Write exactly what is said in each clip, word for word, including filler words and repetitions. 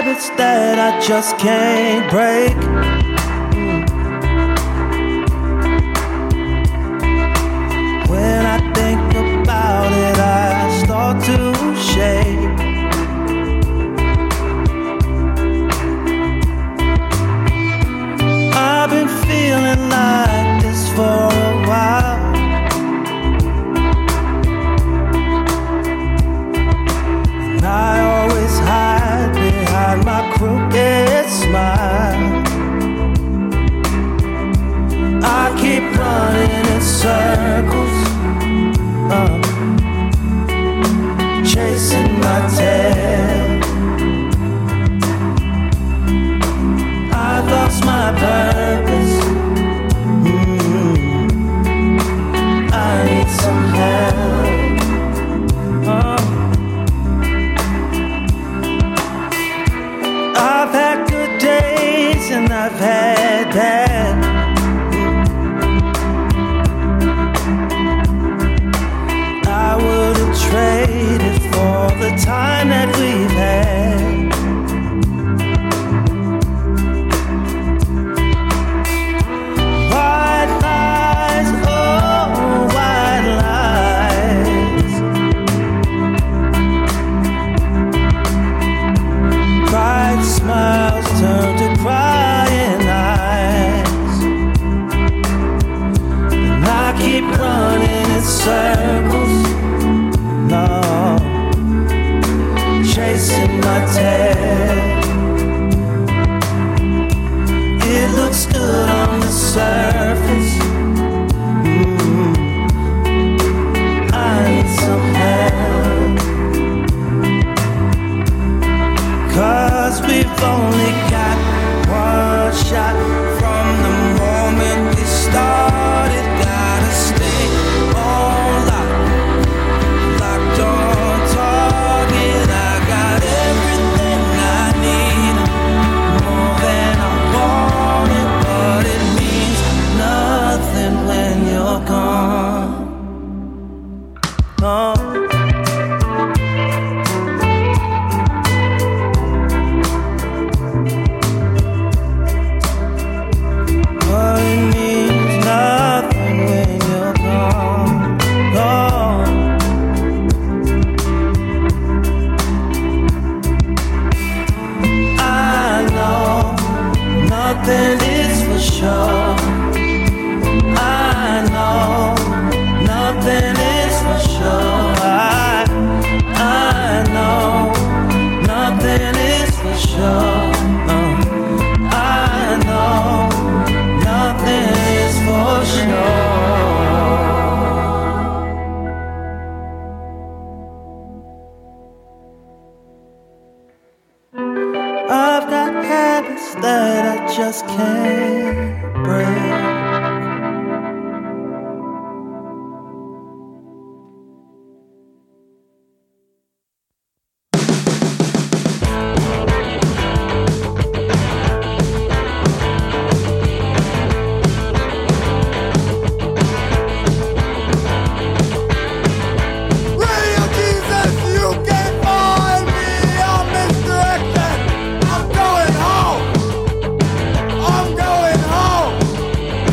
habits that I just can't break. When I think about it, I start to shake. I've been feeling like this for a while. And I always hide behind my crooked smile. I keep running in circles, uh, chasing my tail. I've lost my purpose. Mm-hmm. I need some help. Uh. I've had good days and I've had bad. I would have traded for the time that we've had. White lies, oh, white lies. Bright smiles turn to crying eyes. And I keep running in circles, no, chasing my tail. It looks good on the surface. Mm-hmm. I need some help, 'cause we've only got one shot. From the moment we started, gotta stay on lock, locked on target. I got everything I need, more than I wanted, but it means nothing when you're gone. Oh. But it means nothing when you're gone, gone. I know nothing is for sure. I know nothing is for sure. I, I know nothing is for sure. Uh, I know nothing is for sure. I've got habits that I just can't break. Radio Jesus, you can find me on misdirection. I'm going home. I'm going home.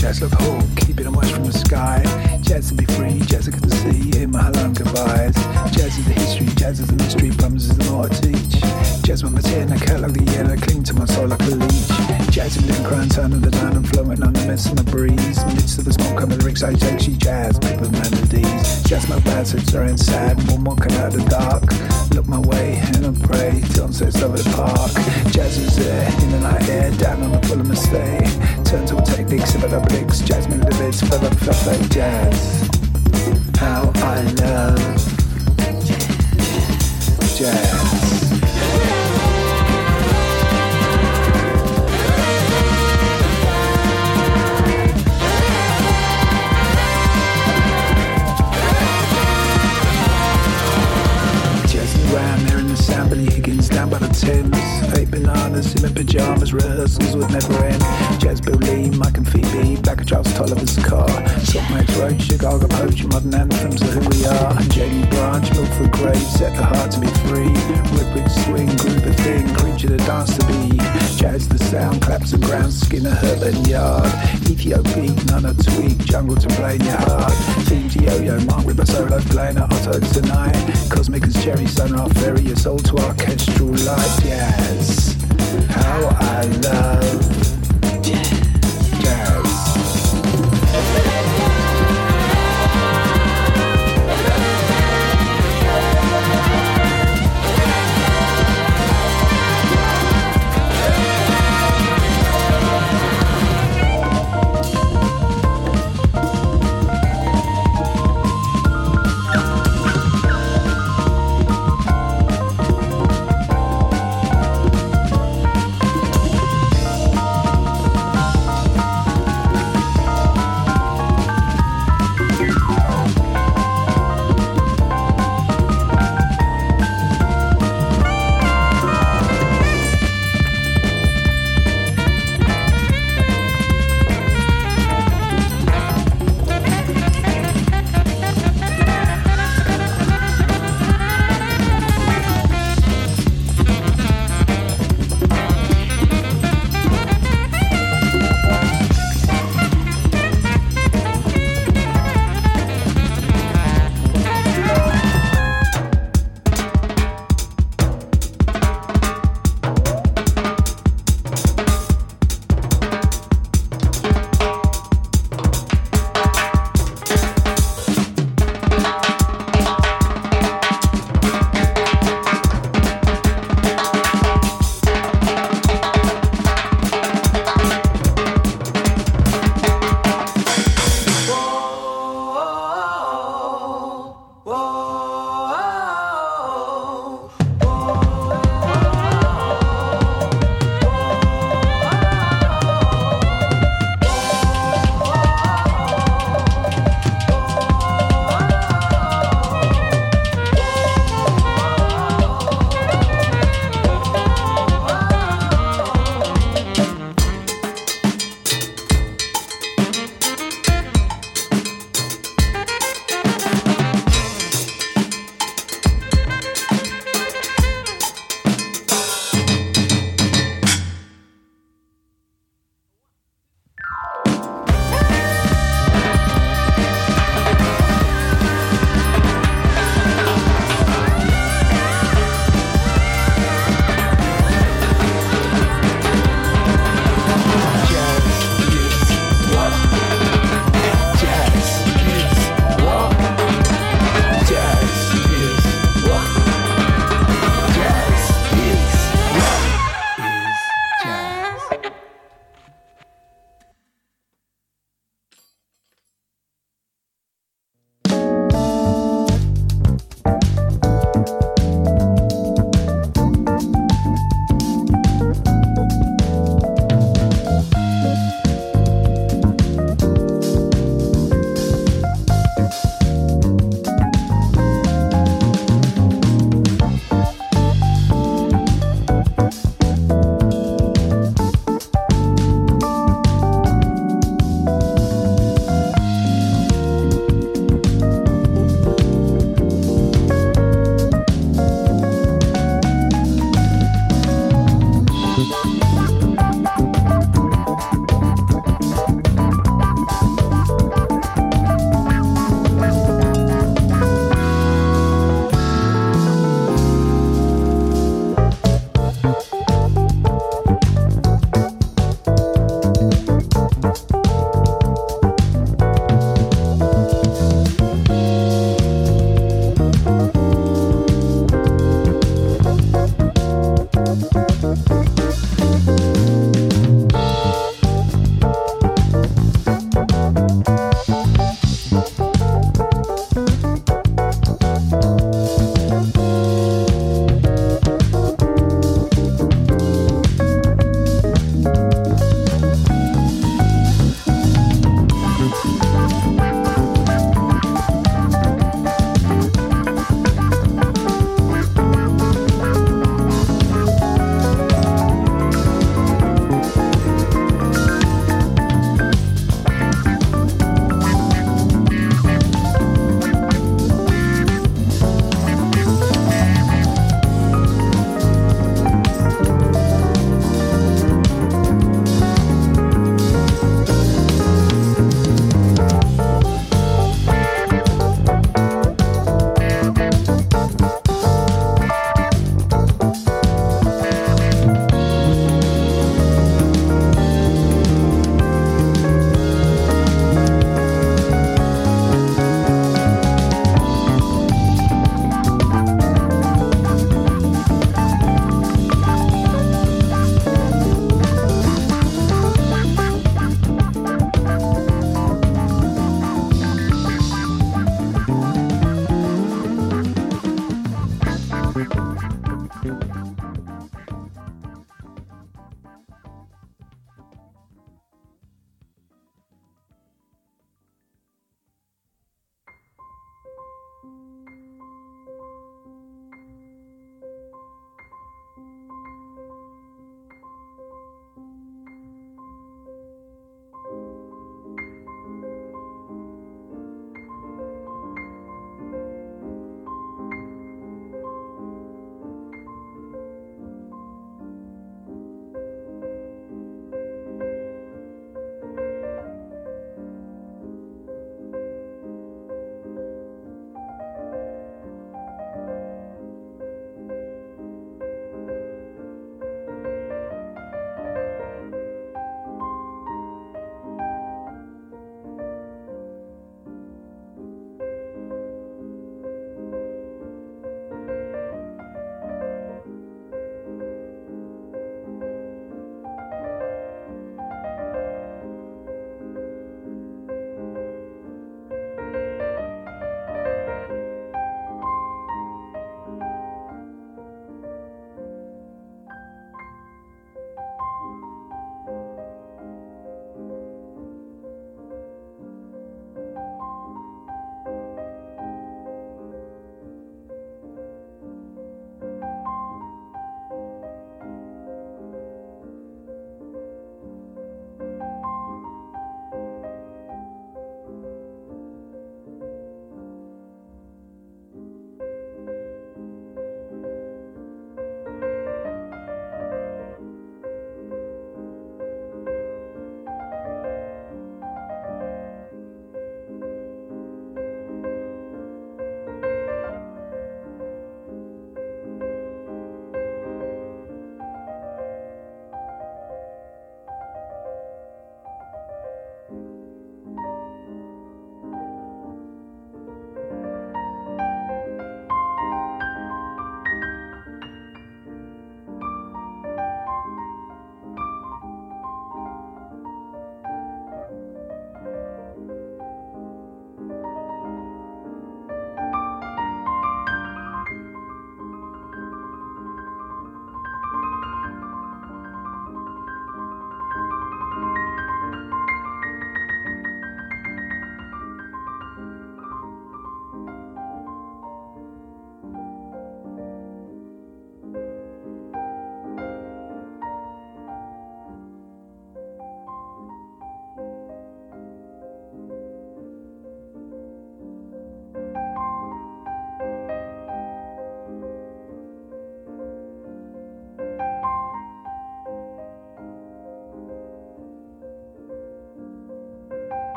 Jazz look hawk, keeping a watch from the sky. Jazz to be free, jazz I can see in my hello and goodbyes. Jazz is the history, jazz is the mystery, promises is the more I teach. Jazz with my tear in a cat like the yellow, cling to my soul like a leech. Jazz in living crown, turn of the down and flowing on the mess of the breeze. Midst of the smoke, I'm in the rigs, I take she jazz, people melodies. Jazz my bad, so it's and sad, one walking out of the dark. Look my way and I pray, sunsets over the park. Jazz is there, in the night air, down on the full of mistake. Turn to a technique, sip it up licks, jazz me the bits, fill up, fluff like jazz. How I love jazz. Around there in the sound, Billy Higgins down by the Thames. Eight bananas in my pyjamas, rehearsals would never end. Jazz Bill Lee, Mike and Phoebe, back of Charles Tolliver's car. Sock Max Road, Chicago Poach, modern anthems of who we are. Jamie Branch, Milford Grave, set the heart to be free. Whipwreck swing, group of thing, creature to dance to be. Jazz the sound, claps and ground, Skinner, Herbert Yard. Ethiopia, none a tweak, jungle to play in your heart. Themes yo-yo, Mark with a solo playing at Otto tonight. Cosmic as Cherry Sunrise. Ferry your soul to orchestral light jazz. How I love jazz.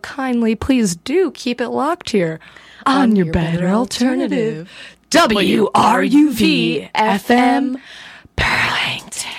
kindly, please do keep it locked here on, on your, your better, better alternative. W R U V F M Burlington.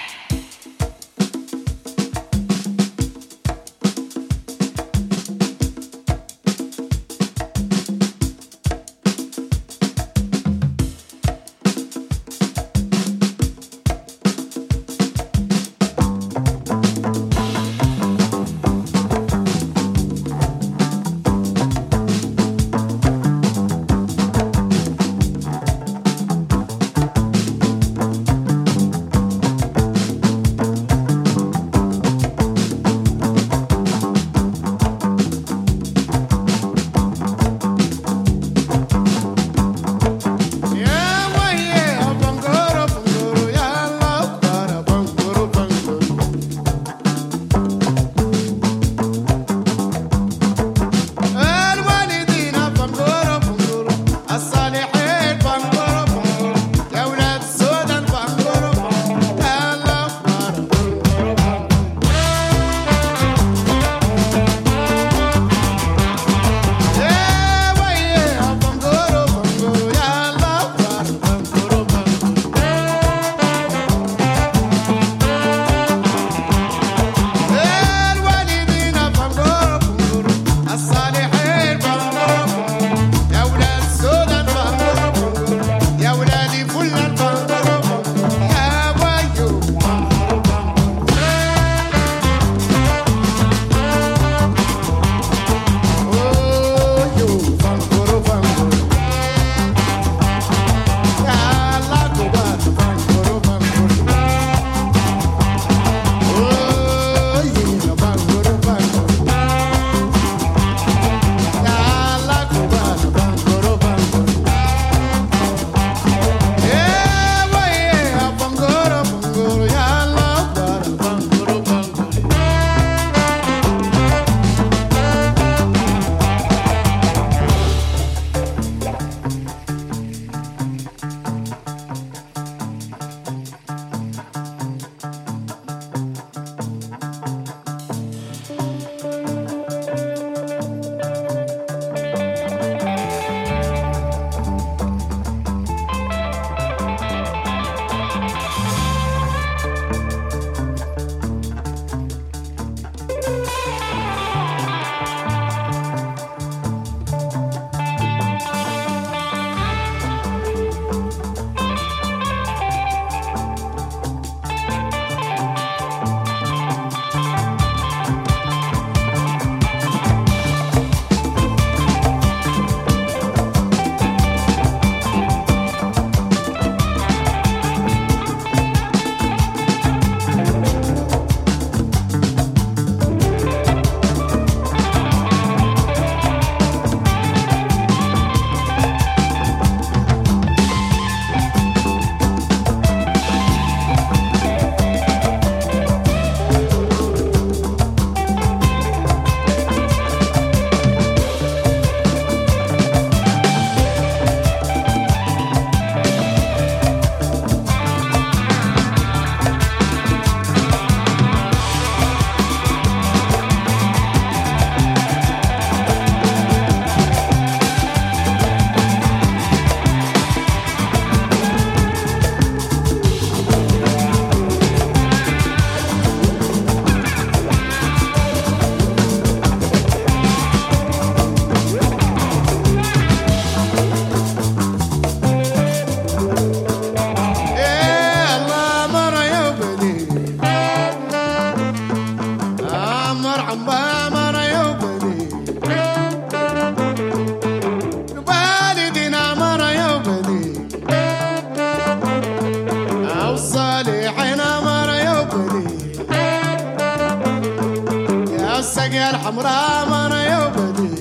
السقيا الحمراء مرة يوبدي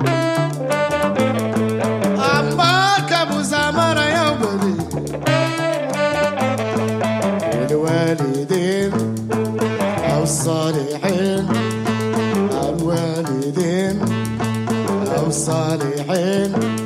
عمارك ابو زمرة يوبدي الوالدين او الصالحين الوالدين او الصالحين